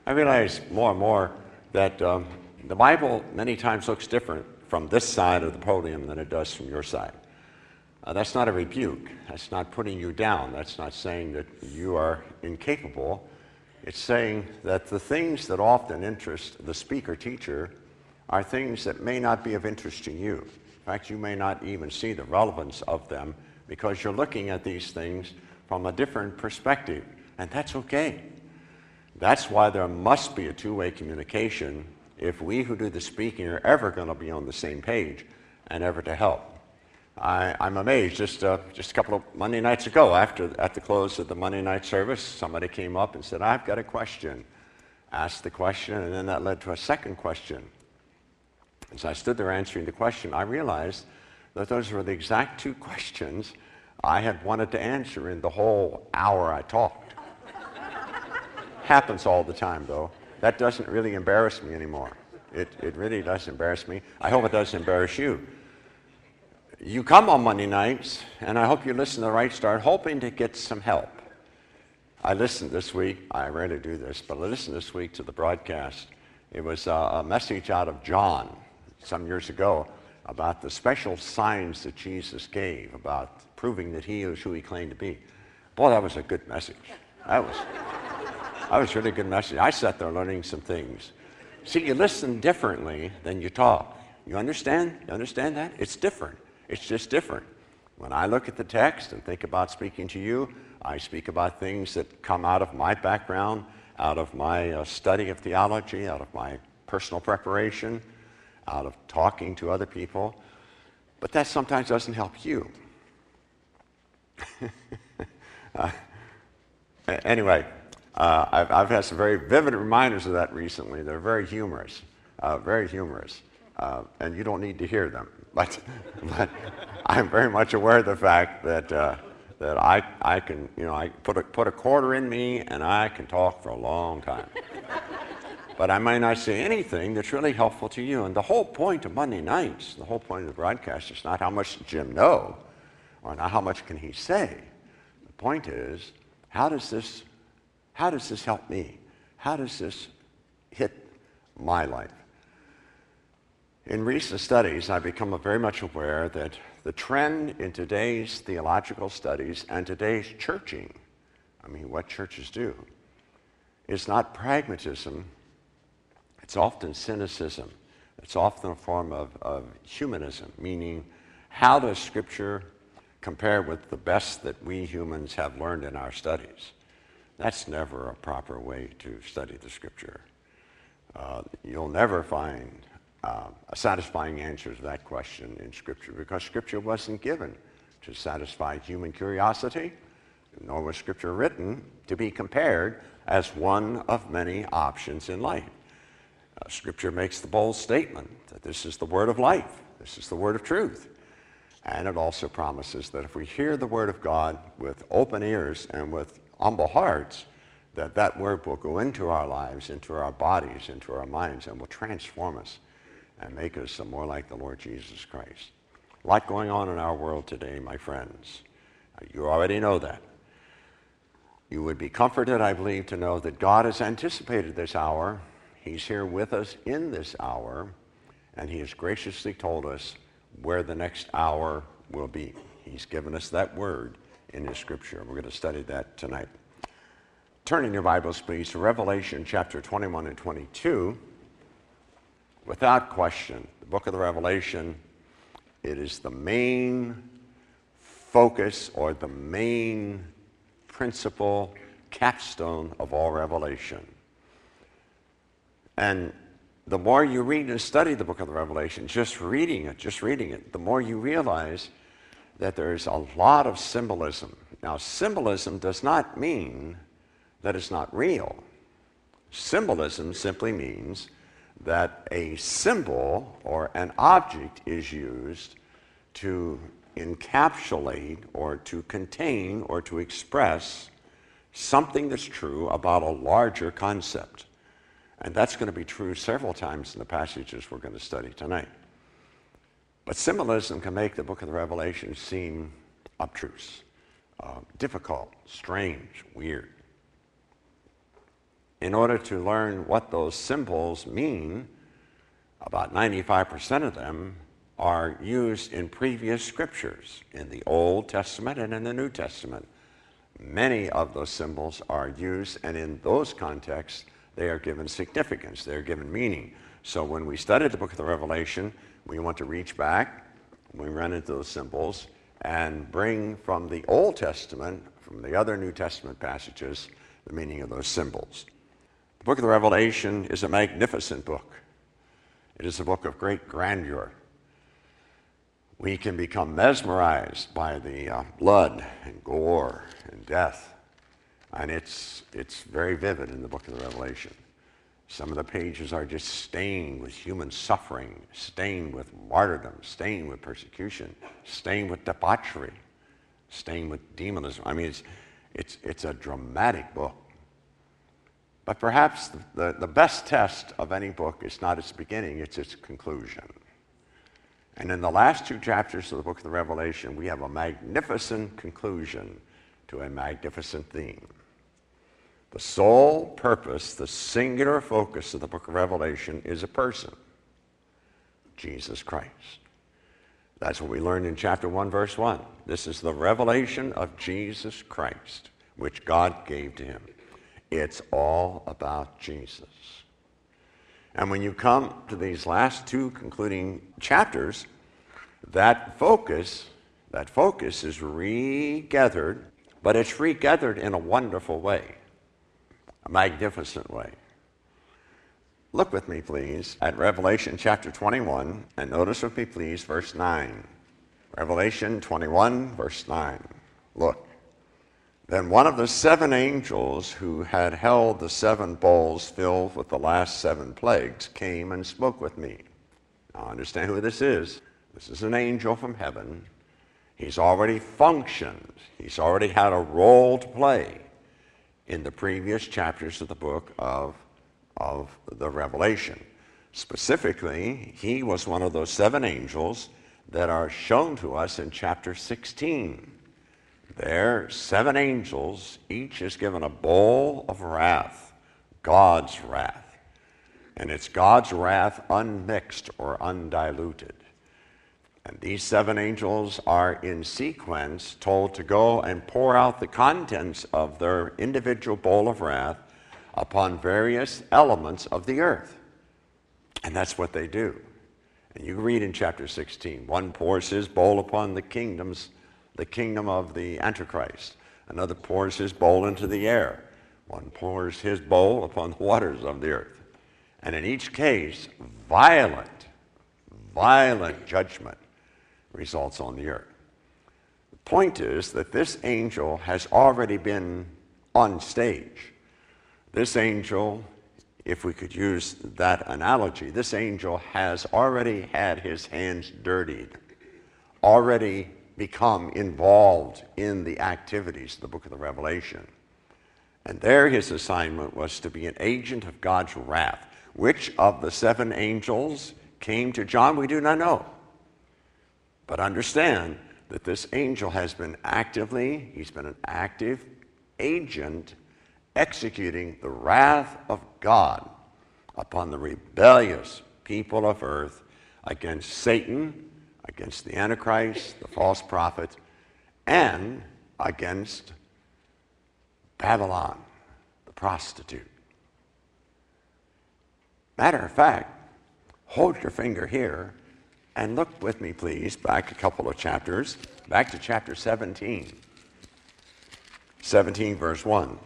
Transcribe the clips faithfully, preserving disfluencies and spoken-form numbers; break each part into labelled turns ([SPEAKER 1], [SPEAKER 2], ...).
[SPEAKER 1] I realize more and more that um, the Bible many times looks different from this side of the podium than it does from your side. Uh, that's not a rebuke. That's not putting you down. That's not saying that you are incapable. It's saying that the things that often interest the speaker teacher are things that may not be of interest to you. In fact, you may not even see the relevance of them because you're looking at these things from a different perspective, and that's okay. That's why there must be a two-way communication if we who do the speaking are ever going to be on the same page and ever to help. I, I'm amazed. Just uh, just a couple of Monday nights ago, after at the close of the Monday night service, somebody came up and said, "I've got a question." Asked the question, and then that led to a second question. As I stood there answering the question, I realized that those were the exact two questions I had wanted to answer in the whole hour I talked. Happens all the time, though. That doesn't really embarrass me anymore. It, it really does embarrass me. I hope it doesn't embarrass you. You come on Monday nights, and I hope you listen to the Right Start, hoping to get some help. I listened this week, I rarely do this, but I listened this week to the broadcast. It was a, a message out of John some years ago about the special signs that Jesus gave, about proving that he is who he claimed to be. Boy, that was a good message. That was, that was really a good message. I sat there learning some things. See, you listen differently than you talk. You understand? You understand that? It's different. It's just different. When I look at the text and think about speaking to you, I speak about things that come out of my background, out of my uh, study of theology, out of my personal preparation, out of talking to other people. But that sometimes doesn't help you. uh, anyway, uh, I've, I've had some very vivid reminders of that recently. They're very humorous, uh, very humorous. Uh, and you don't need to hear them. But, but I'm very much aware of the fact that uh, that I I can you know I put a put a quarter in me and I can talk for a long time. But I might not say anything that's really helpful to you. And the whole point of Monday nights, the whole point of the broadcast is not how much does Jim know, or not how much can he say. The point is, how does this how does this help me? How does this hit my life? In recent studies, I've become very much aware that the trend in today's theological studies and today's churching, I mean, what churches do, is not pragmatism. It's often cynicism. It's often a form of, of humanism, meaning how does Scripture compare with the best that we humans have learned in our studies? That's never a proper way to study the Scripture. Uh, you'll never find Uh, a satisfying answer to that question in Scripture, because Scripture wasn't given to satisfy human curiosity, nor was Scripture written to be compared as one of many options in life. Uh, Scripture makes the bold statement that this is the word of life, this is the word of truth, and it also promises that if we hear the word of God with open ears and with humble hearts, that that word will go into our lives, into our bodies, into our minds, and will transform us and make us more like the Lord Jesus Christ. A lot going on in our world today, my friends. You already know that. You would be comforted, I believe, to know that God has anticipated this hour. He's here with us in this hour, and he has graciously told us where the next hour will be. He's given us that word in his Scripture. We're going to study that tonight. Turn in your Bibles, please, to Revelation chapter twenty-one and twenty-two. Without question, the book of the Revelation, it is the main focus or the main principle, capstone of all revelation. And the more you read and study the book of the Revelation, just reading it, just reading it, the more you realize that there's a lot of symbolism. Now, symbolism does not mean that it's not real. Symbolism simply means that a symbol or an object is used to encapsulate or to contain or to express something that's true about a larger concept. And that's going to be true several times in the passages we're going to study tonight. But symbolism can make the book of the Revelation seem obtruse, uh, difficult, strange, weird. in order to learn what those symbols mean, about ninety-five percent of them are used in previous scriptures, in the Old Testament and in the New Testament. Many of those symbols are used, and in those contexts, they are given significance, they are given meaning. So when we study the book of the Revelation, we want to reach back, we run into those symbols, and bring from the Old Testament, from the other New Testament passages, the meaning of those symbols. The book of the Revelation is a magnificent book. It is a book of great grandeur. We can become mesmerized by the uh, blood and gore and death. And it's, it's very vivid in the book of the Revelation. Some of the pages are just stained with human suffering, stained with martyrdom, stained with persecution, stained with debauchery, stained with demonism. I mean, it's, it's, it's a dramatic book. But perhaps the, the, the best test of any book is not its beginning, it's its conclusion. And in the last two chapters of the book of the Revelation, we have a magnificent conclusion to a magnificent theme. The sole purpose, the singular focus of the book of Revelation is a person, Jesus Christ. That's what we learned in chapter one, verse one. This is the revelation of Jesus Christ, which God gave to him. It's all about Jesus. And when you come to these last two concluding chapters, that focus, that focus is regathered, but it's regathered in a wonderful way, a magnificent way. Look with me, please, at Revelation chapter twenty-one, and notice with me, please, verse nine. Revelation twenty-one, verse nine. Look. Then one of the seven angels who had held the seven bowls filled with the last seven plagues came and spoke with me. Now understand who this is. This is an angel from heaven. He's already functioned. He's already had a role to play in the previous chapters of the book of, of the Revelation. Specifically, he was one of those seven angels that are shown to us in chapter sixteen. There, seven angels, each is given a bowl of wrath, God's wrath. And it's God's wrath unmixed or undiluted. And these seven angels are in sequence told to go and pour out the contents of their individual bowl of wrath upon various elements of the earth. And that's what they do. And you read in chapter sixteen, one pours his bowl upon the kingdoms the kingdom of the Antichrist. Another pours his bowl into the air. One pours his bowl upon the waters of the earth. And in each case, violent, violent judgment results on the earth. The point is that this angel has already been on stage. This angel, if we could use that analogy, this angel has already had his hands dirtied, already become involved in the activities of the book of the Revelation. And there his assignment was to be an agent of God's wrath. Which of the seven angels came to John, we do not know. But understand that this angel has been actively, he's been an active agent executing the wrath of God upon the rebellious people of earth against Satan, against the Antichrist, the false prophet, and against Babylon, the prostitute. Matter of fact, hold your finger here and look with me, please, back a couple of chapters, back to chapter seventeen. seventeen, verse one.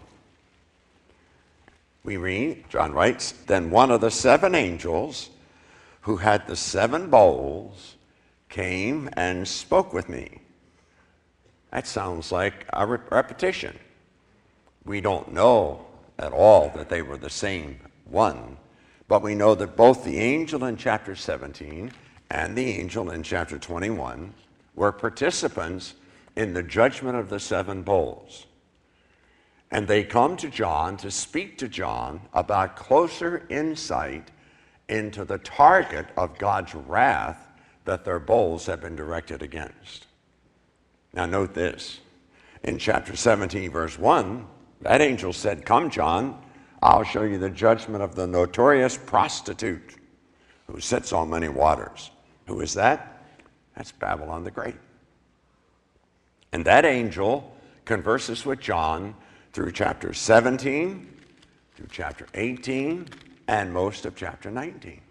[SPEAKER 1] We read, John writes, then one of the seven angels who had the seven bowls came and spoke with me. That sounds like a re- repetition. We don't know at all that they were the same one, but we know that both the angel in chapter seventeen and the angel in chapter twenty-one were participants in the judgment of the seven bowls. And they come to John to speak to John about closer insight into the target of God's wrath that their bowls have been directed against. Now note this. In chapter seventeen, verse one, that angel said, come, John, I'll show you the judgment of the notorious prostitute who sits on many waters. Who is that? That's Babylon the Great. And that angel converses with John through chapter seventeen, through chapter eighteen, and most of chapter nineteen.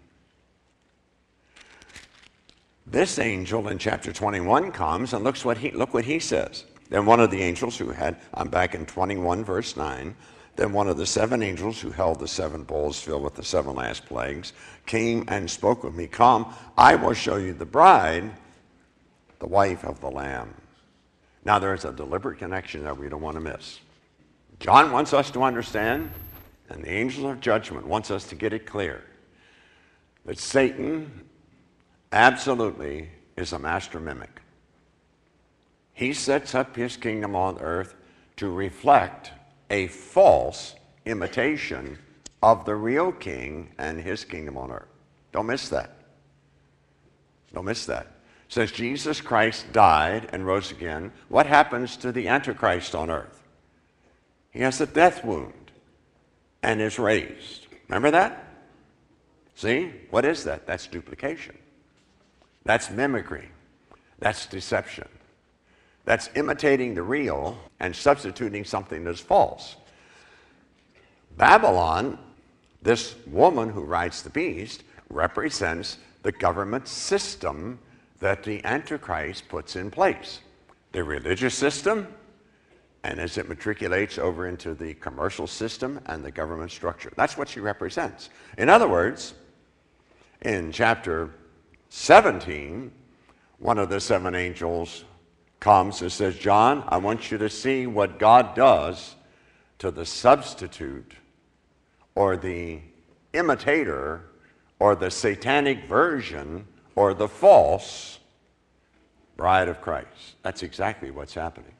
[SPEAKER 1] This angel in chapter twenty-one comes and looks what he, look what he says. Then one of the angels who had, I'm back in twenty-one verse nine, then one of the seven angels who held the seven bowls filled with the seven last plagues came and spoke with me, come, I will show you the bride, the wife of the Lamb. Now there's a deliberate connection that we don't want to miss. John wants us to understand, and the angel of judgment wants us to get it clear, that Satan absolutely is a master mimic. He sets up his kingdom on earth to reflect a false imitation of the real king and his kingdom on earth. Don't miss that. Don't miss that. Since Jesus Christ died and rose again, what happens to the Antichrist on earth? He has a death wound and is raised. Remember that? See? What is that? That's duplication. That's mimicry. That's deception. That's imitating the real and substituting something that's false. Babylon, this woman who rides the beast, represents the government system that the Antichrist puts in place. The religious system, and as it matriculates over into the commercial system and the government structure. That's what she represents. In other words, in chapter seventeen, one of the seven angels comes and says, John, I want you to see what God does to the substitute or the imitator or the satanic version or the false bride of Christ. That's exactly what's happening.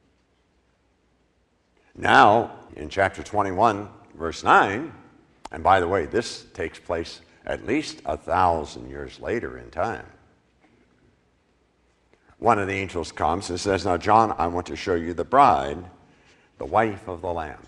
[SPEAKER 1] Now, in chapter twenty-one, verse nine, and by the way, this takes place at least a thousand years later in time. One of the angels comes and says, now, John, I want to show you the bride, the wife of the Lamb.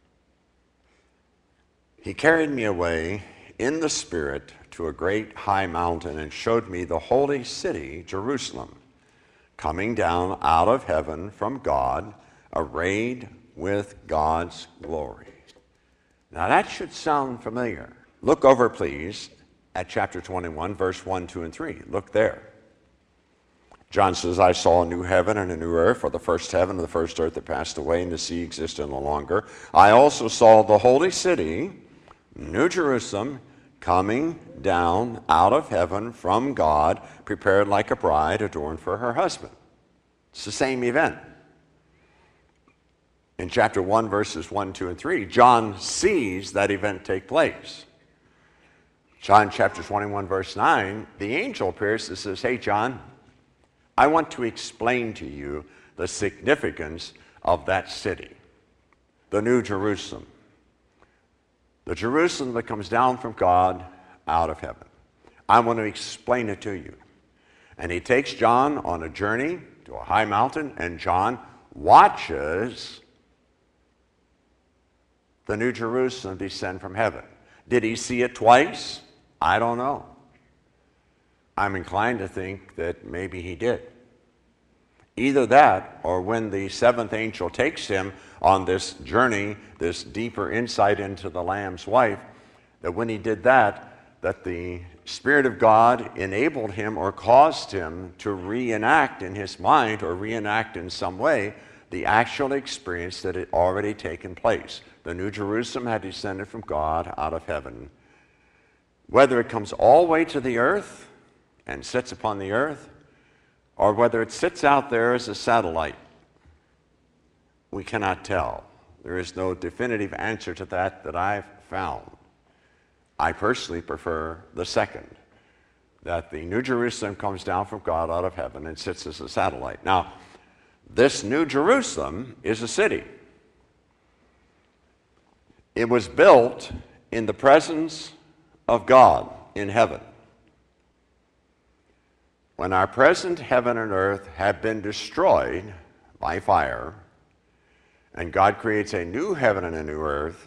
[SPEAKER 1] He carried me away in the Spirit to a great high mountain and showed me the holy city, Jerusalem, coming down out of heaven from God, arrayed with God's glory. Now that should sound familiar. Look over, please, at chapter twenty-one, verse one, two, and three. Look there. John says, I saw a new heaven and a new earth, for the first heaven and the first earth that passed away, and the sea existed no longer. I also saw the holy city, New Jerusalem, coming down out of heaven from God, prepared like a bride adorned for her husband. It's the same event. In chapter one, verses one, two, and three, John sees that event take place. John chapter twenty-one, verse nine, the angel appears and says, hey, John, I want to explain to you the significance of that city, the New Jerusalem. The Jerusalem that comes down from God out of heaven. I want to explain it to you. And he takes John on a journey to a high mountain, and John watches the New Jerusalem descend from heaven. Did he see it twice? I don't know. I'm inclined to think that maybe he did. Either that, or when the seventh angel takes him on this journey, this deeper insight into the Lamb's wife, that when he did that, that the Spirit of God enabled him or caused him to reenact in his mind or reenact in some way the actual experience that had already taken place. The New Jerusalem had descended from God out of heaven. Whether it comes all the way to the earth and sits upon the earth, or whether it sits out there as a satellite, we cannot tell. There is no definitive answer to that that I've found. I personally prefer the second, that the New Jerusalem comes down from God out of heaven and sits as a satellite. Now, this New Jerusalem is a city. It was built in the presence of God in heaven. When our present heaven and earth have been destroyed by fire, and God creates a new heaven and a new earth,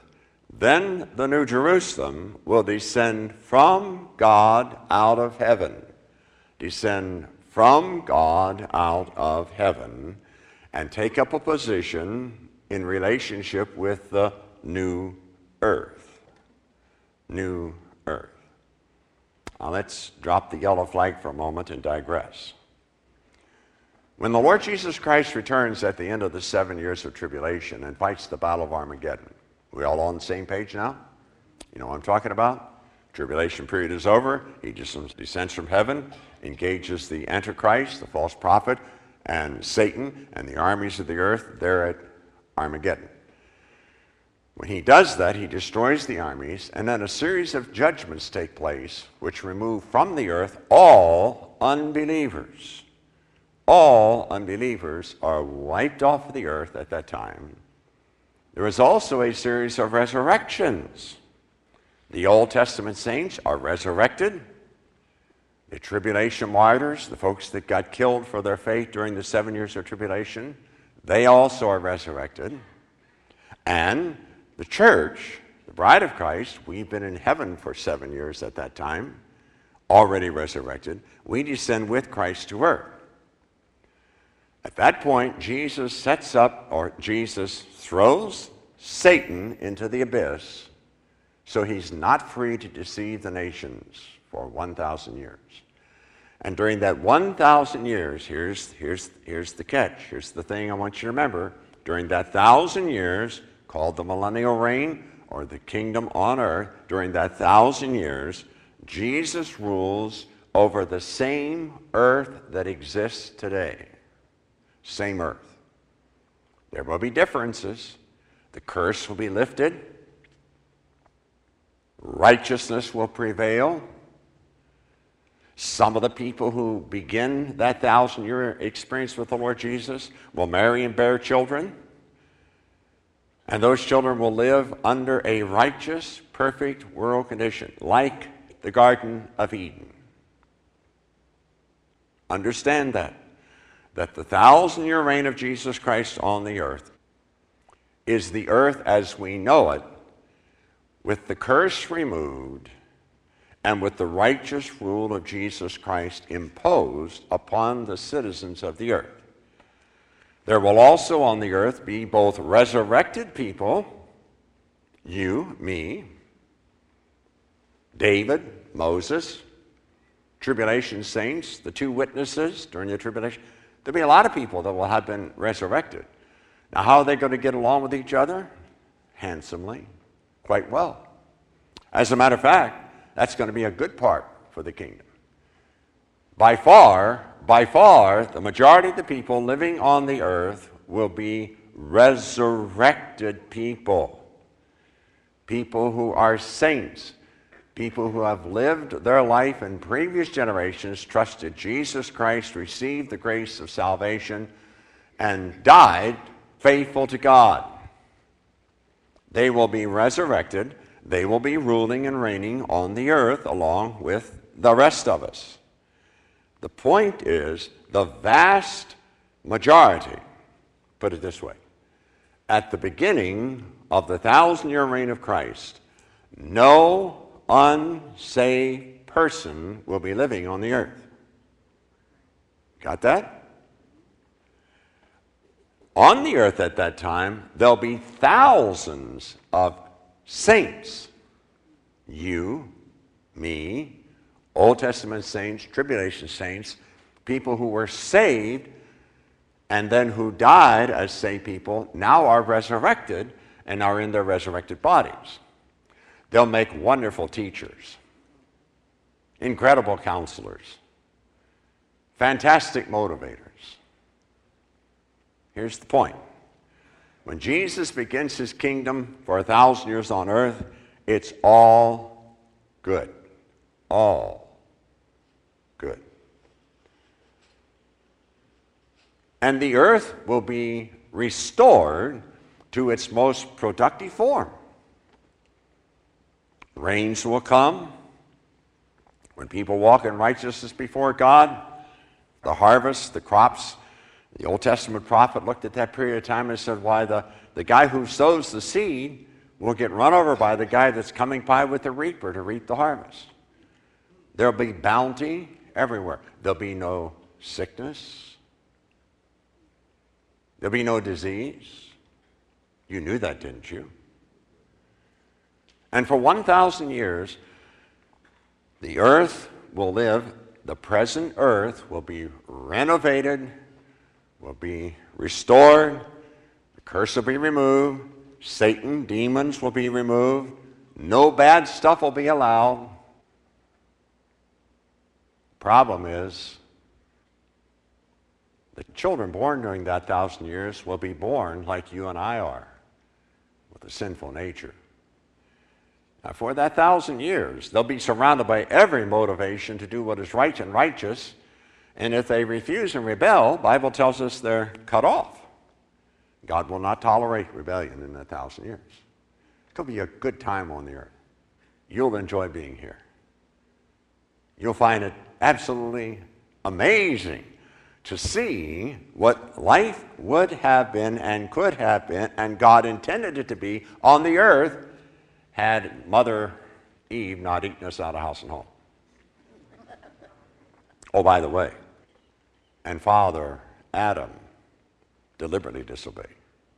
[SPEAKER 1] Then the New Jerusalem will descend from God out of heaven. Descend from God out of heaven and take up a position in relationship with the new earth. New earth. Now let's drop the yellow flag for a moment and digress. When the Lord Jesus Christ returns at the end of the seven years of tribulation and fights the battle of Armageddon, we all on the same page now? You know what I'm talking about? Tribulation period is over. He just descends from heaven, engages the Antichrist, the false prophet, and Satan and the armies of the earth there at Armageddon. When he does that, he destroys the armies, and then a series of judgments take place which remove from the earth all unbelievers. All unbelievers are wiped off of the earth at that time. There is also a series of resurrections. The Old Testament saints are resurrected. The tribulation martyrs, the folks that got killed for their faith during the seven years of tribulation, they also are resurrected. And the church, the bride of Christ, we've been in heaven for seven years at that time, already resurrected. We descend with Christ to earth. At that point, Jesus sets up, or Jesus throws Satan into the abyss, so he's not free to deceive the nations for one thousand years. And during that one thousand years, here's, here's, here's the catch. Here's the thing I want you to remember. During that thousand years, called the millennial reign, or the kingdom on earth, during that thousand years, Jesus rules over the same earth that exists today. Same earth. There will be differences. The curse will be lifted. Righteousness will prevail. Some of the people who begin that thousand-year experience with the Lord Jesus will marry and bear children. And those children will live under a righteous, perfect world condition, like the Garden of Eden. Understand that. That the thousand-year reign of Jesus Christ on the earth is the earth as we know it, with the curse removed and with the righteous rule of Jesus Christ imposed upon the citizens of the earth. There will also on the earth be both resurrected people, you, me, David, Moses, tribulation saints, the two witnesses during the tribulation. There'll be a lot of people that will have been resurrected. Now, how are they going to get along with each other? Handsomely, quite well. As a matter of fact, that's going to be a good part for the kingdom. By far, by far, the majority of the people living on the earth will be resurrected people. People who are saints. People who have lived their life in previous generations, trusted Jesus Christ, received the grace of salvation, and died faithful to God. They will be resurrected. They will be ruling and reigning on the earth along with the rest of us. The point is, the vast majority, put it this way, at the beginning of the thousand-year reign of Christ, no unsaved person will be living on the earth. Got that? On the earth at that time, there'll be thousands of saints. You, me, Old Testament saints, tribulation saints, people who were saved and then who died as saved people, now are resurrected and are in their resurrected bodies. They'll make wonderful teachers, incredible counselors, fantastic motivators. Here's the point. When Jesus begins his kingdom for a thousand years on earth, it's all good. All good. And the earth will be restored to its most productive form. Rains will come. When people walk in righteousness before God, the harvest, the crops. The Old Testament prophet looked at that period of time and said, why, the, the guy who sows the seed will get run over by the guy that's coming by with the reaper to reap the harvest. There'll be bounty everywhere. There'll be no sickness. There'll be no disease. You knew that, didn't you? And for one thousand years, the earth will live, the present earth will be renovated, will be restored, the curse will be removed, Satan, demons will be removed, no bad stuff will be allowed. Problem is, the children born during that thousand years will be born like you and I are, with a sinful nature. Now, for that thousand years, they'll be surrounded by every motivation to do what is right and righteous, and if they refuse and rebel, the Bible tells us they're cut off. God will not tolerate rebellion in that thousand years. It'll be a good time on the earth. You'll enjoy being here. You'll find it absolutely amazing to see what life would have been and could have been, and God intended it to be on the earth, had Mother Eve not eaten us out of house and home. Oh, by the way, and Father Adam deliberately disobeyed.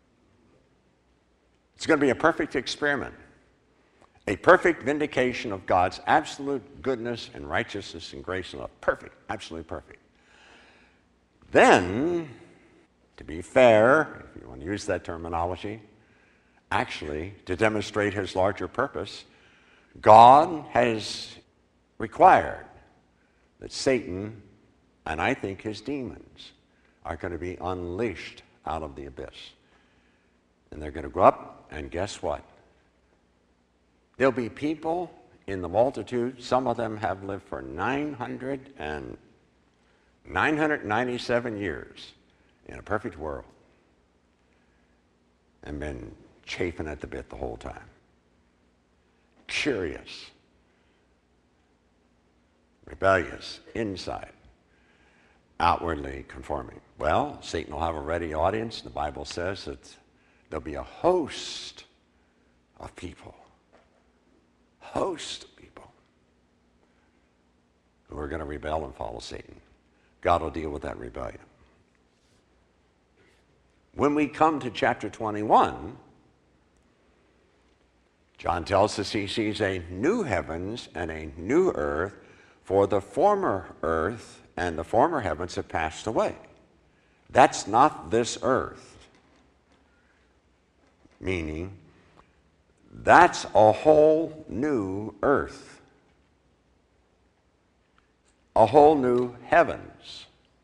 [SPEAKER 1] It's going to be a perfect experiment, a perfect vindication of God's absolute goodness and righteousness and grace and love. Perfect, absolutely perfect. Then, to be fair, if you want to use that terminology, actually, to demonstrate his larger purpose, God has required that Satan, and I think his demons, are going to be unleashed out of the abyss. And they're going to go up, and guess what? There'll be people in the multitude, some of them have lived for nine hundred and nine hundred ninety-seven years in a perfect world and been chafing at the bit the whole time. Curious, rebellious, inside, outwardly conforming. Well, Satan will have a ready audience. The Bible says that there'll be a host of people, host of people who are going to rebel and follow Satan. God will deal with that rebellion. When we come to chapter twenty-one, John tells us he sees a new heavens and a new earth, for the former earth and the former heavens have passed away. That's not this earth. Meaning, that's a whole new earth. A whole new heavens.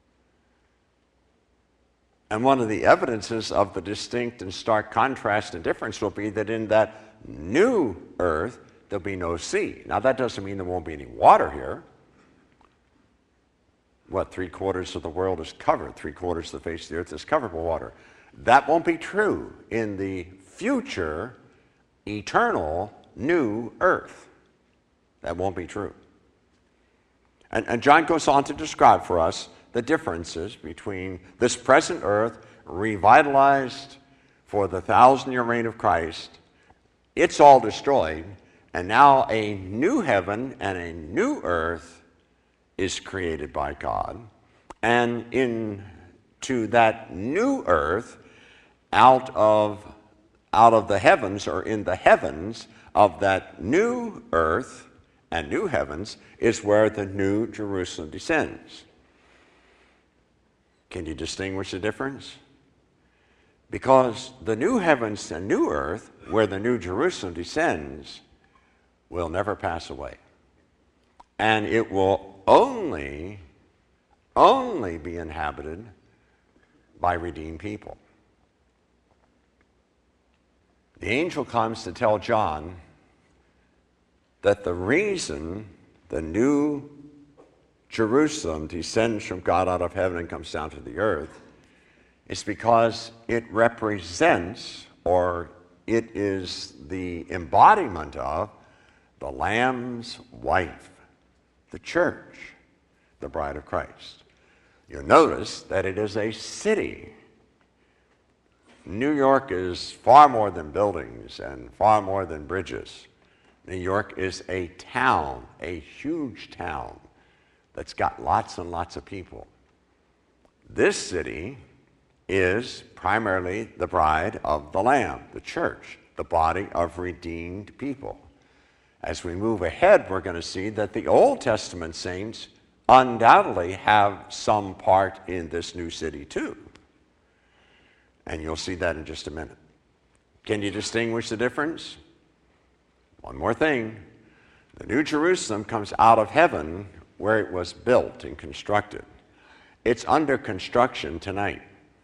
[SPEAKER 1] And one of the evidences of the distinct and stark contrast and difference will be that in that new earth, there'll be no sea. Now, that doesn't mean there won't be any water here. What, three quarters of the world is covered, three quarters of the face of the earth is covered with water. That won't be true in the future, eternal, new earth. That won't be true. And, and John goes on to describe for us the differences between this present earth, revitalized for the thousand-year reign of Christ. It's all destroyed, and now a new heaven and a new earth is created by God. And into that new earth, out of, out of the heavens, or in the heavens of that new earth and new heavens, is where the new Jerusalem descends. Can you distinguish the difference? Because the new heavens and new earth, where the new Jerusalem descends, will never pass away. And it will only, only be inhabited by redeemed people. The angel comes to tell John that the reason the new Jerusalem descends from God out of heaven and comes down to the earth is because it represents, or it is the embodiment of, the Lamb's wife, the church, the bride of Christ. You'll notice that it is a city New York is far more than buildings and far more than bridges. New York is a town, a huge town that's got lots and lots of people. This city is primarily the bride of the Lamb, the church, the body of redeemed people. As we move ahead, we're going to see that the Old Testament saints undoubtedly have some part in this new city too. And you'll see that in just a minute. Can you distinguish the difference? One more thing. The New Jerusalem comes out of heaven where it was built and constructed. It's under construction tonight.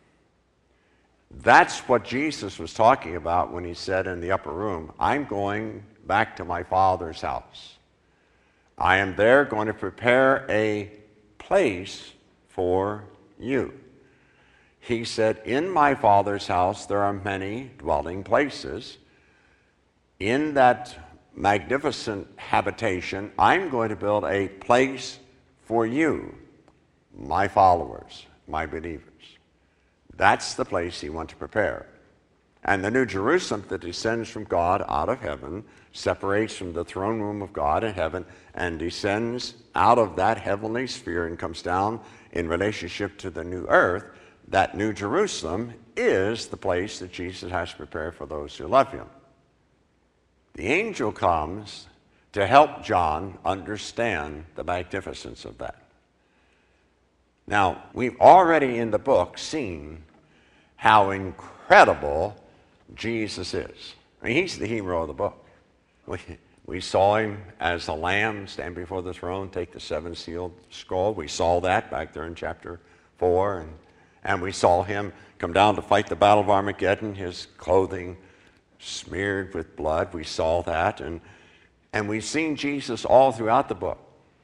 [SPEAKER 1] That's what Jesus was talking about when he said in the upper room, I'm going back to my Father's house. I am there going to prepare a place for you. He said, in my Father's house there are many dwelling places. In that magnificent habitation, I'm going to build a place for you, my followers, my believers. That's the place he wants to prepare. And the New Jerusalem that descends from God out of heaven, separates from the throne room of God in heaven, and descends out of that heavenly sphere and comes down in relationship to the new earth. That New Jerusalem is the place that Jesus has prepared for those who love him. The angel comes to help John understand the magnificence of that. Now, we've already in the book seen how incredible Jesus is. I mean, he's the hero of the book. We, we saw him as a lamb stand before the throne, take the seven-sealed scroll. We saw that back there in chapter four. And, and we saw him come down to fight the battle of Armageddon, his clothing smeared with blood. We saw that. And, and we've seen Jesus all throughout the book.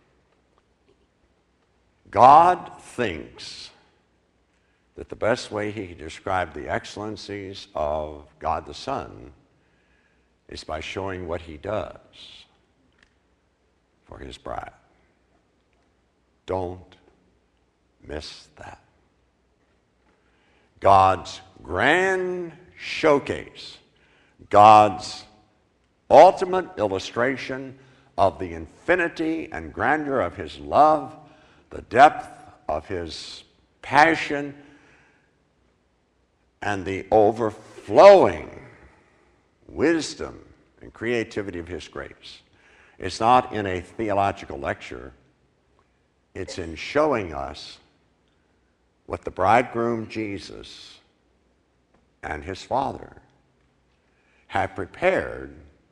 [SPEAKER 1] God thinks that the best way he can describe the excellencies of God the Son is by showing what he does for his bride. Don't miss that. God's grand showcase, God's ultimate illustration of the infinity and grandeur of his love, the depth of his passion, and the overflowing wisdom and creativity of his grace. It's not in a theological lecture. It's in showing us what the bridegroom Jesus and his Father have prepared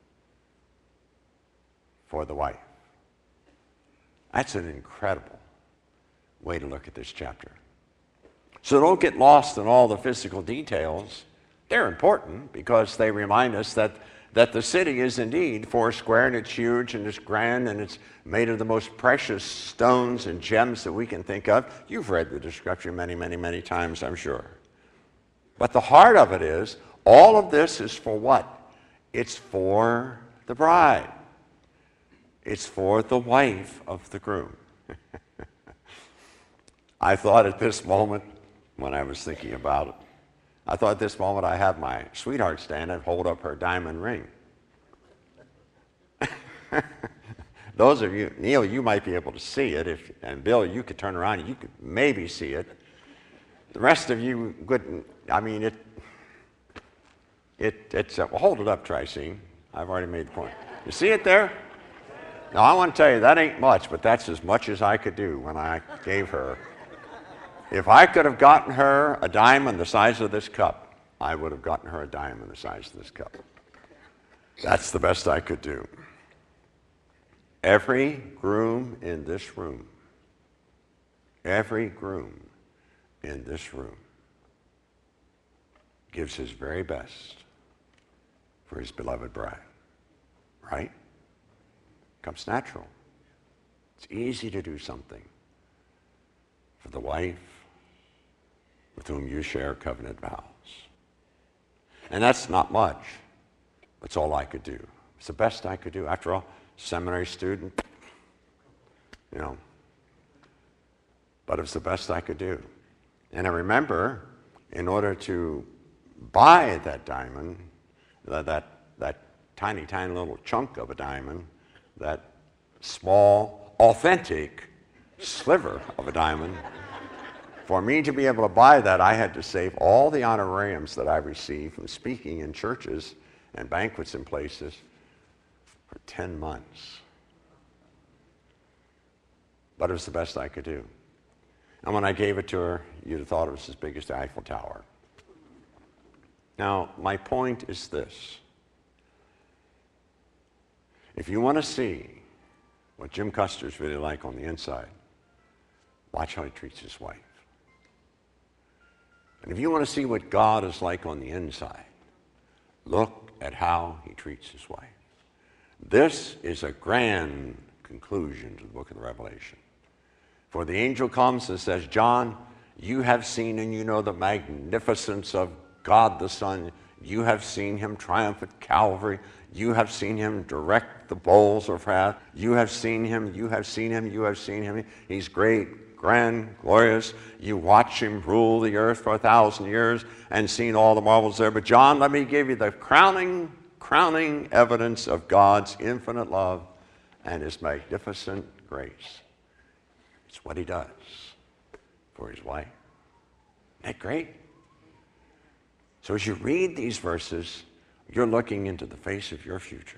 [SPEAKER 1] for the wife. That's an incredible way to look at this chapter. So don't get lost in all the physical details. They're important because they remind us that, that the city is indeed four square and it's huge and it's grand and it's made of the most precious stones and gems that we can think of. You've read the description many, many, many times, I'm sure. But the heart of it is, all of this is for what? It's for the bride. It's for the wife of the groom. I thought at this moment, when I was thinking about it, I thought at this moment I have my sweetheart stand and hold up her diamond ring. Those of you, Neil, you might be able to see it, if, and Bill, you could turn around and you could maybe see it. The rest of you wouldn't. I mean, it. It. It's. Uh, well, hold it up, Tricine. I've already made the point. You see it there? Now I want to tell you that ain't much, but that's as much as I could do when I gave her. If I could have gotten her a diamond the size of this cup, I would have gotten her a diamond the size of this cup. That's the best I could do. Every groom in this room, every groom in this room gives his very best for his beloved bride. Right? Comes natural. It's easy to do something for the wife with whom you share covenant vows. And that's not much. That's all I could do. It's the best I could do. After all, seminary student, you know. But it was the best I could do. And I remember, in order to buy that diamond, that, that, that tiny, tiny little chunk of a diamond, that small, authentic sliver of a diamond, for me to be able to buy that, I had to save all the honorariums that I received from speaking in churches and banquets and places for ten months. But it was the best I could do. And when I gave it to her, you'd have thought it was as big as the Eiffel Tower. Now, my point is this. If you want to see what Jim Custer's really like on the inside, watch how he treats his wife. And if you want to see what God is like on the inside, look at how he treats his wife. This is a grand conclusion to the book of the Revelation. For the angel comes and says, John, you have seen and you know the magnificence of God the Son. You have seen him triumph at Calvary. You have seen him direct the bowls of wrath. You have seen him, you have seen him, you have seen him. He's great, grand, glorious. You watch him rule the earth for a thousand years and seen all the marvels there. But John, let me give you the crowning, crowning evidence of God's infinite love and his magnificent grace. It's what he does for his wife. Isn't that great? So as you read these verses, you're looking into the face of your future.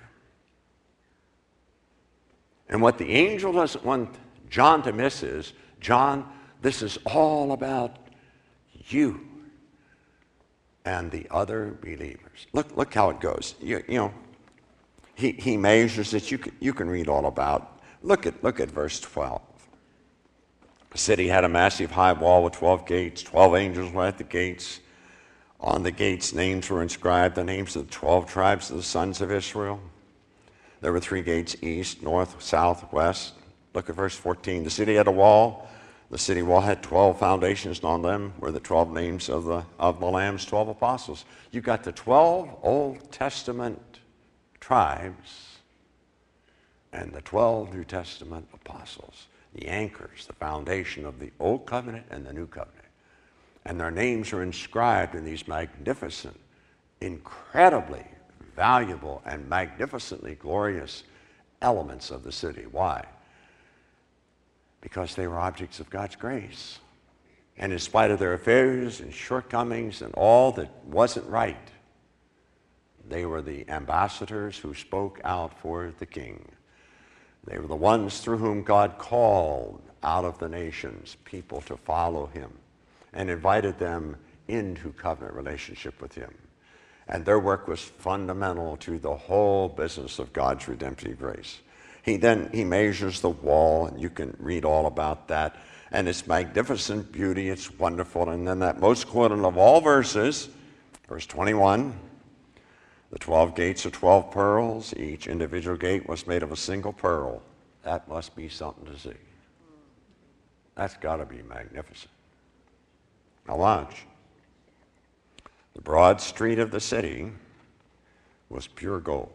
[SPEAKER 1] And what the angel doesn't want John to miss is, John, this is all about you and the other believers. Look, look how it goes. You, you know, he, he measures it. You can, you can read all about. Look at, look at verse twelve. The city had a massive high wall with twelve gates. Twelve angels were at the gates. On the gates, names were inscribed, the names of the twelve tribes of the sons of Israel. There were three gates, east, north, south, west. Look at verse fourteen. The city had a wall. The city wall had twelve foundations, and on them were the twelve names of the, of the Lamb's twelve apostles. You've got the twelve Old Testament tribes and the twelve New Testament apostles, the anchors, the foundation of the Old Covenant and the New Covenant. And their names are inscribed in these magnificent, incredibly valuable and magnificently glorious elements of the city. Why? Because they were objects of God's grace. And in spite of their failures and shortcomings and all that wasn't right, they were the ambassadors who spoke out for the king. They were the ones through whom God called out of the nations people to follow him and invited them into covenant relationship with him. And their work was fundamental to the whole business of God's redemptive grace. He then, he measures the wall, and you can read all about that, and its magnificent beauty, it's wonderful. And then that most quoted of all verses, verse twenty-one, the twelve gates are twelve pearls. Each individual gate was made of a single pearl. That must be something to see. That's got to be magnificent. Now watch. The broad street of the city was pure gold,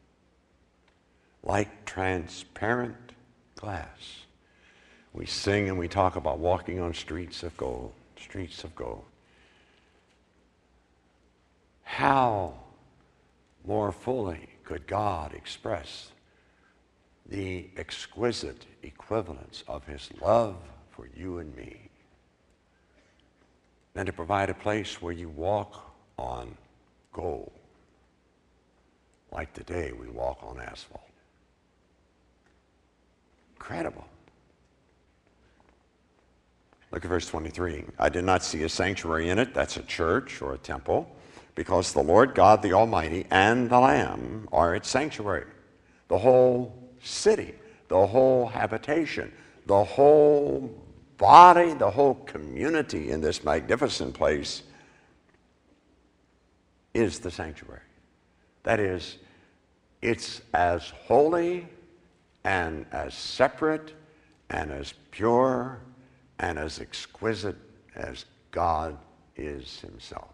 [SPEAKER 1] like transparent glass. We sing and we talk about walking on streets of gold, streets of gold. How more fully could God express the exquisite equivalence of his love for you and me than to provide a place where you walk on gold, like today we walk on asphalt. Incredible. Look at verse twenty-three. I did not see a sanctuary in it, that's a church or a temple, because the Lord God the Almighty and the Lamb are its sanctuary. The whole city, the whole habitation, the whole body, the whole community in this magnificent place is the sanctuary. That is, it's as holy and as separate and as pure and as exquisite as God is himself.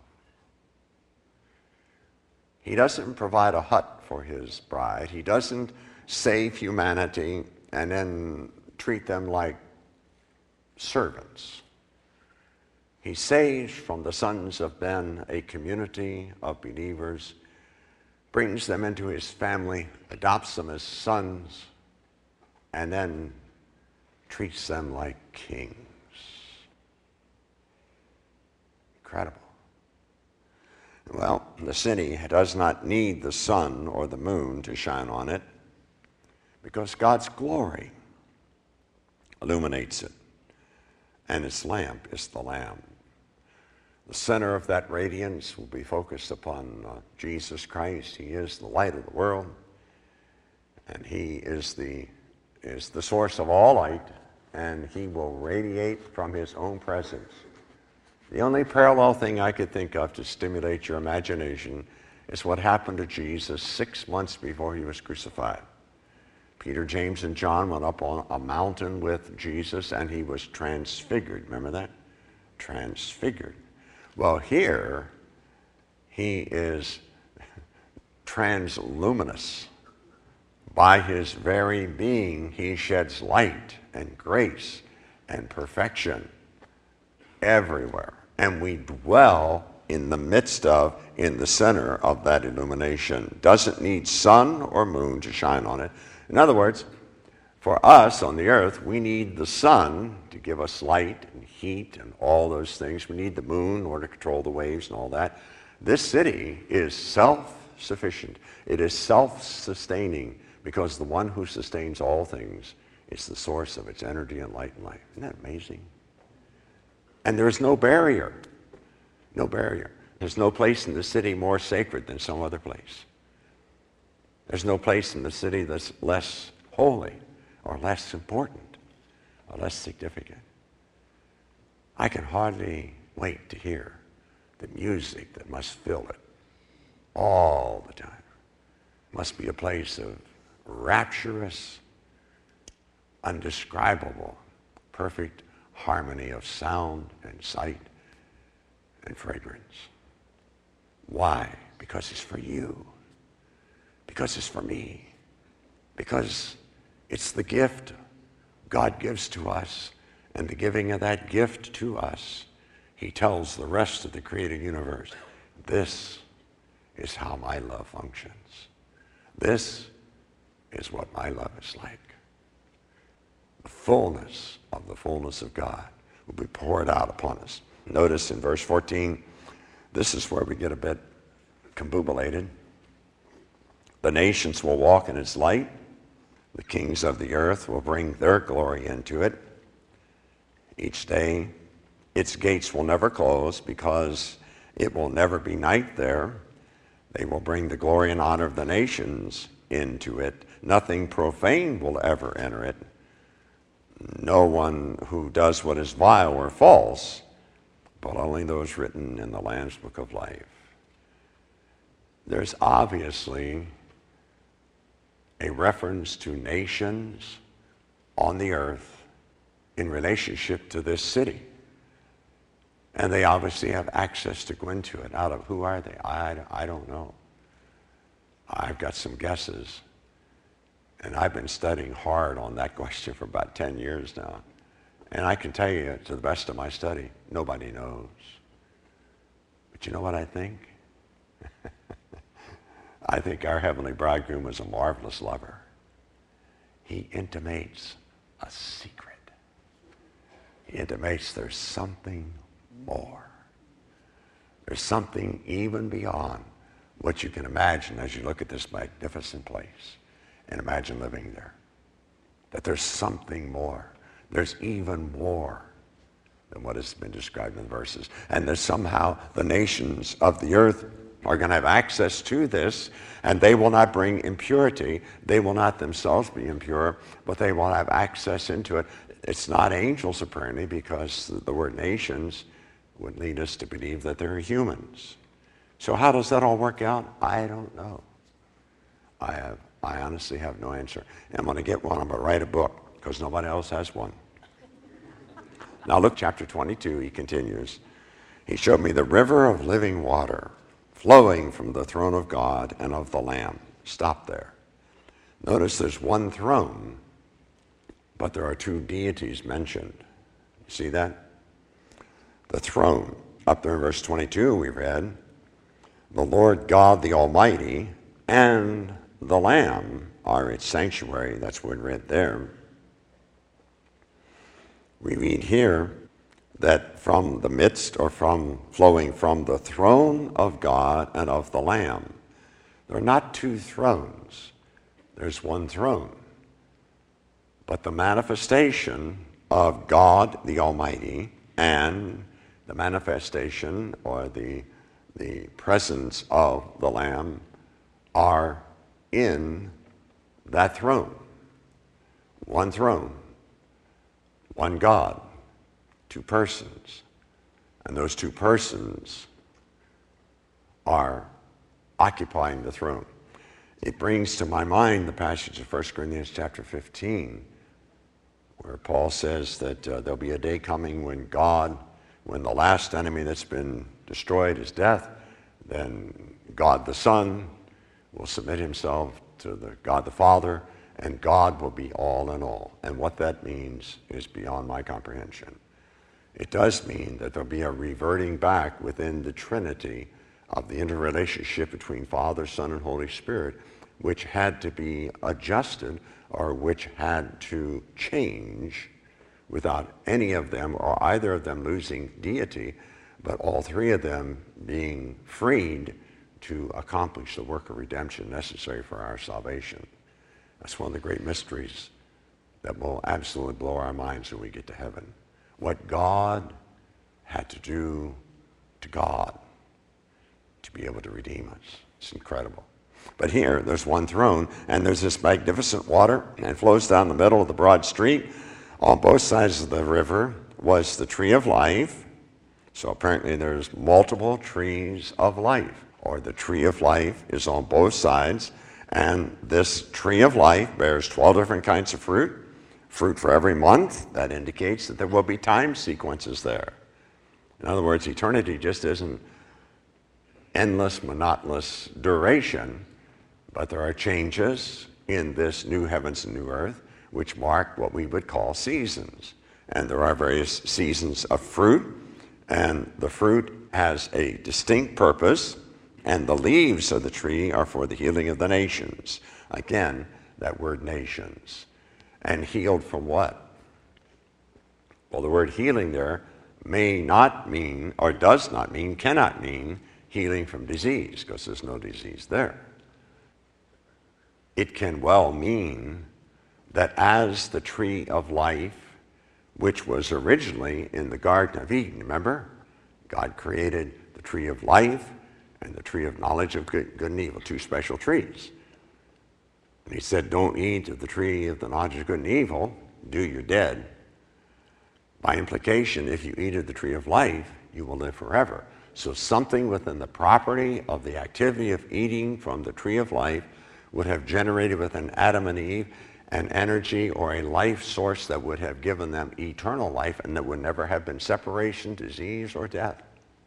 [SPEAKER 1] He doesn't provide a hut for his bride. He doesn't save humanity and then treat them like servants. He saves from the sons of men a community of believers, brings them into his family, adopts them as sons, and then treats them like kings. Incredible. Well, the city does not need the sun or the moon to shine on it because God's glory illuminates it, and its lamp is the Lamb. The center of that radiance will be focused upon uh, Jesus Christ. He is the light of the world, and he is the, is the source of all light, and he will radiate from his own presence. The only parallel thing I could think of to stimulate your imagination is what happened to Jesus six months before he was crucified. Peter, James, and John went up on a mountain with Jesus, and he was transfigured. Remember that? Transfigured. Well, here, he is transluminous. By his very being, he sheds light and grace and perfection everywhere. And we dwell in the midst of, in the center of that illumination. Doesn't need sun or moon to shine on it. In other words, for us on the earth, we need the sun to give us light and heat and all those things. We need the moon in order to control the waves and all that. This city is self-sufficient. It is self-sustaining because the one who sustains all things is the source of its energy and light and life. Isn't that amazing? And there is no barrier. No barrier. There's no place in the city more sacred than some other place. There's no place in the city that's less holy or less important or less significant. I can hardly wait to hear the music that must fill it all the time. It must be a place of rapturous, undescribable, perfect harmony of sound and sight and fragrance. Why? Because it's for you. Because it's for me. Because it's the gift God gives to us, and the giving of that gift to us, he tells the rest of the created universe, this is how my love functions. This is what my love is like. The fullness of the fullness of God will be poured out upon us. Notice in verse fourteen, this is where we get a bit combobulated. The nations will walk in its light. The kings of the earth will bring their glory into it. Each day, its gates will never close because it will never be night there. They will bring the glory and honor of the nations into it. Nothing profane will ever enter it. No one who does what is vile or false, but only those written in the Lamb's Book of Life. There's obviously a reference to nations on the earth in relationship to this city. And they obviously have access to go into it. Out of who are they? I, I don't know. I've got some guesses. And I've been studying hard on that question for about ten years now. And I can tell you, to the best of my study, nobody knows. But you know what I think? I think our heavenly bridegroom is a marvelous lover. He intimates a secret. He intimates there's something more. There's something even beyond what you can imagine as you look at this magnificent place and imagine living there. That there's something more. There's even more than what has been described in the verses. And that somehow the nations of the earth are going to have access to this, and they will not bring impurity. They will not themselves be impure, but they will have access into it. It's not angels, apparently, because the word nations would lead us to believe that they're humans. So how does that all work out? I don't know. I have, I honestly have no answer. And I'm going to get one. I'm going to write a book, because nobody else has one. Now look, chapter twenty-two, he continues. He showed me the river of living water, flowing from the throne of God and of the Lamb. Stop there. Notice there's one throne, but there are two deities mentioned. You see that? the throne. Up there in verse twenty-two we read, the Lord God the Almighty and the Lamb are its sanctuary. That's what we read there. We read here that from the midst, or from flowing from the throne of God and of the Lamb. There are not two thrones. There's one throne. But the manifestation of God the Almighty and the manifestation or the, the presence of the Lamb are in that throne. One throne, one God, two persons. And those two persons are occupying the throne. It brings to my mind the passage of First Corinthians chapter fifteen, where Paul says that uh, there'll be a day coming when God, when the last enemy that's been destroyed is death, then God the Son will submit himself to the God the Father, and God will be all in all. And what that means is beyond my comprehension. It does mean that there'll be a reverting back within the Trinity of the interrelationship between Father, Son, and Holy Spirit, which had to be adjusted or which had to change without any of them or either of them losing deity, but all three of them being freed to accomplish the work of redemption necessary for our salvation. That's one of the great mysteries that will absolutely blow our minds when we get to heaven. What God had to do to God to be able to redeem us. It's incredible. But here, there's one throne, and there's this magnificent water, and it flows down the middle of the broad street. On both sides of the river was the tree of life. So apparently there's multiple trees of life, or the tree of life is on both sides, and this tree of life bears twelve different kinds of fruit, fruit for every month. That indicates that there will be time sequences there. In other words, eternity just isn't endless, monotonous duration, but there are changes in this new heavens and new earth which mark what we would call seasons. And there are various seasons of fruit, and the fruit has a distinct purpose, and the leaves of the tree are for the healing of the nations. Again, that word nations. And healed from what? Well, the word healing there may not mean, or does not mean, cannot mean healing from disease, because there's no disease there. It can well mean that as the tree of life, which was originally in the Garden of Eden, remember? God created the tree of life and the tree of knowledge of good, good and evil, two special trees. And he said, don't eat of the tree of the knowledge of good and evil, do you're dead. By implication, if you eat of the tree of life, you will live forever. So something within the property of the activity of eating from the tree of life would have generated within Adam and Eve an energy or a life source that would have given them eternal life, and that would never have been separation, disease, or death.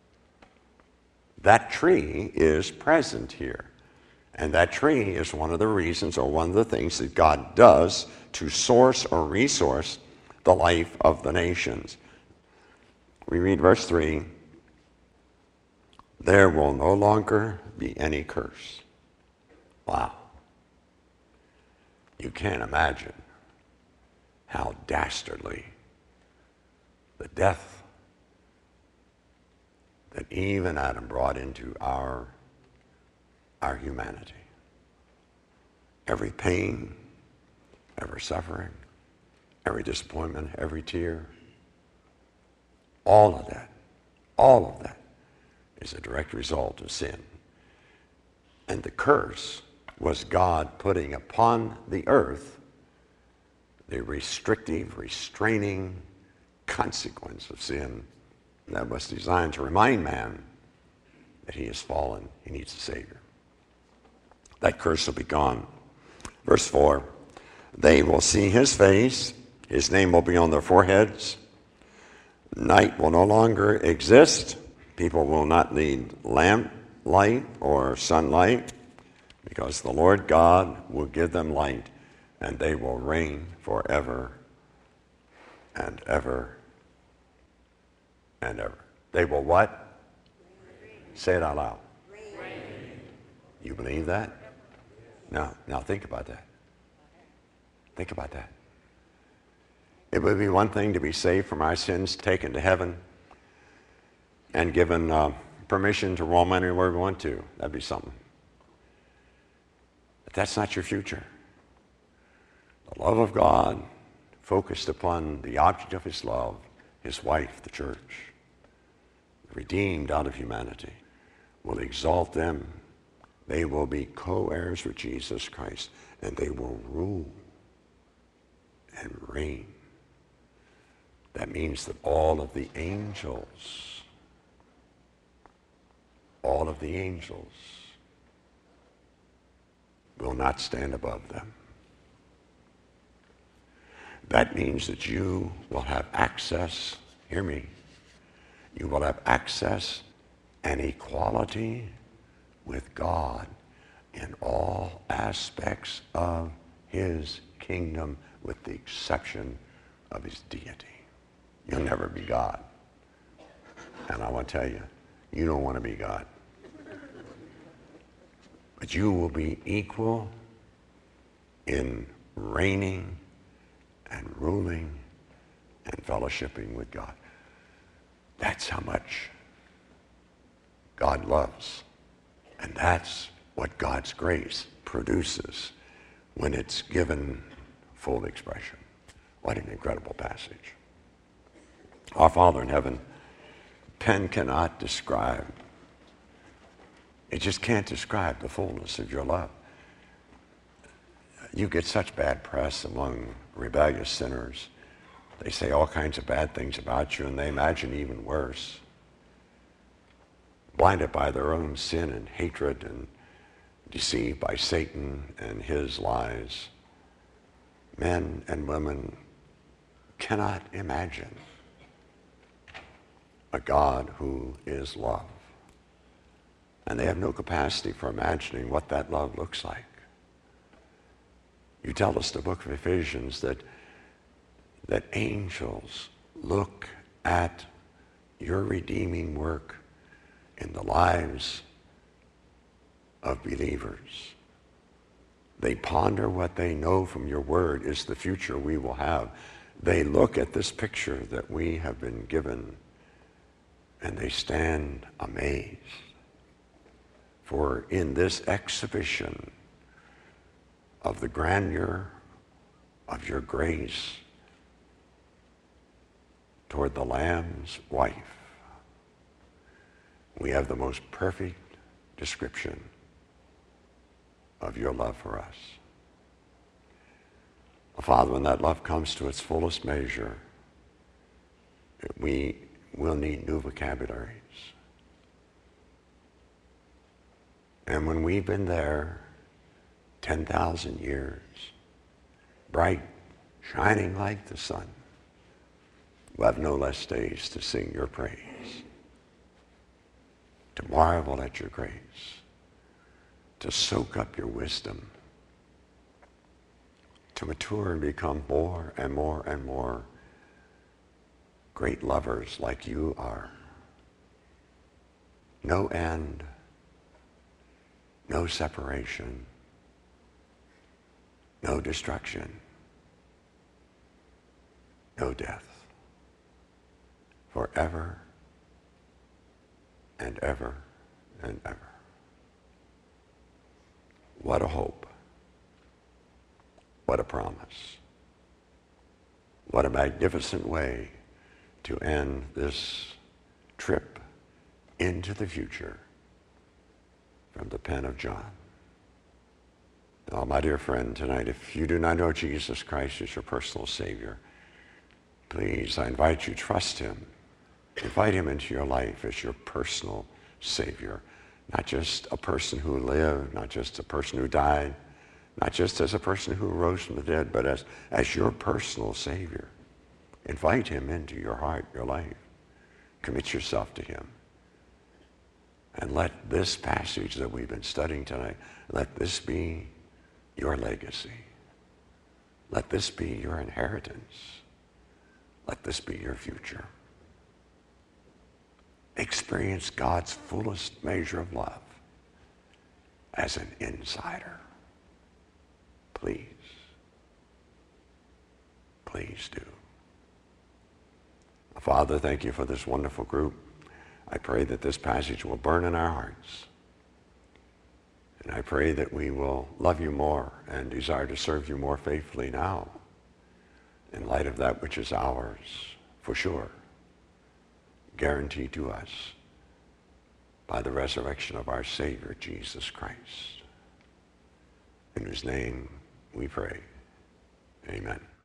[SPEAKER 1] That tree is present here. And that tree is one of the reasons, or one of the things that God does to source or resource the life of the nations. We read verse three, there will no longer be any curse. Wow. You can't imagine how dastardly the death that Eve and Adam brought into our, our humanity. Every pain, every suffering, every disappointment, every tear, all of that, all of that is a direct result of sin. And the curse was God putting upon the earth the restrictive, restraining consequence of sin that was designed to remind man that he is fallen, he needs a Savior. That curse will be gone. Verse four, they will see his face, his name will be on their foreheads, night will no longer exist, people will not need lamp light or sunlight, because the Lord God will give them light, and they will reign forever and ever and ever. They will what? Say it out loud. You believe that? Now, now think about that. Think about that. It would be one thing to be saved from our sins, taken to heaven, and given uh, permission to roam anywhere we want to. That'd be something. But that's not your future. The love of God focused upon the object of his love, his wife, the church, redeemed out of humanity, will exalt them. They will be co-heirs with Jesus Christ, and they will rule and reign. That means that all of the angels, all of the angels will not stand above them. That means that you will have access, hear me, you will have access and equality with God in all aspects of his kingdom, with the exception of his deity. You'll never be God. And I want to tell you, you don't want to be God. But you will be equal in reigning and ruling and fellowshipping with God. That's how much God loves. And that's what God's grace produces when it's given full expression. What an incredible passage. Our Father in heaven, pen cannot describe. It just can't describe the fullness of your love. You get such bad press among rebellious sinners. They say all kinds of bad things about you, and they imagine even worse. Blinded by their own sin and hatred and deceived by Satan and his lies, men and women cannot imagine a God who is love. And they have no capacity for imagining what that love looks like. You tell us in the book of Ephesians that, that angels look at your redeeming work in the lives of believers. They ponder what they know from your word is the future we will have. They look at this picture that we have been given and they stand amazed. For in this exhibition of the grandeur of your grace toward the Lamb's wife, we have the most perfect description of your love for us. Father, when that love comes to its fullest measure, we will need new vocabularies. And when we've been there ten thousand years, bright, shining like the sun, we'll have no less days to sing your praise, to marvel at your grace, to soak up your wisdom, to mature and become more and more and more great lovers like you are. No end, no separation, no destruction, no death, forever and ever and ever. What a hope. What a promise. What a magnificent way to end this trip into the future from the pen of John. Now, my dear friend, tonight, if you do not know Jesus Christ as your personal Savior, please, I invite you to trust him. Invite him into your life as your personal Savior. Not just a person who lived, not just a person who died, not just as a person who rose from the dead, but as, as your personal Savior. Invite him into your heart, your life. Commit yourself to him. And let this passage that we've been studying tonight, let this be your legacy. Let this be your inheritance. Let this be your future. experience God's fullest measure of love as an insider. Please, please do. Father, thank you for this wonderful group. I pray that this passage will burn in our hearts. And I pray that we will love you more and desire to serve you more faithfully now in light of that which is ours, for sure, guaranteed to us by the resurrection of our Savior, Jesus Christ, in whose name we pray. Amen.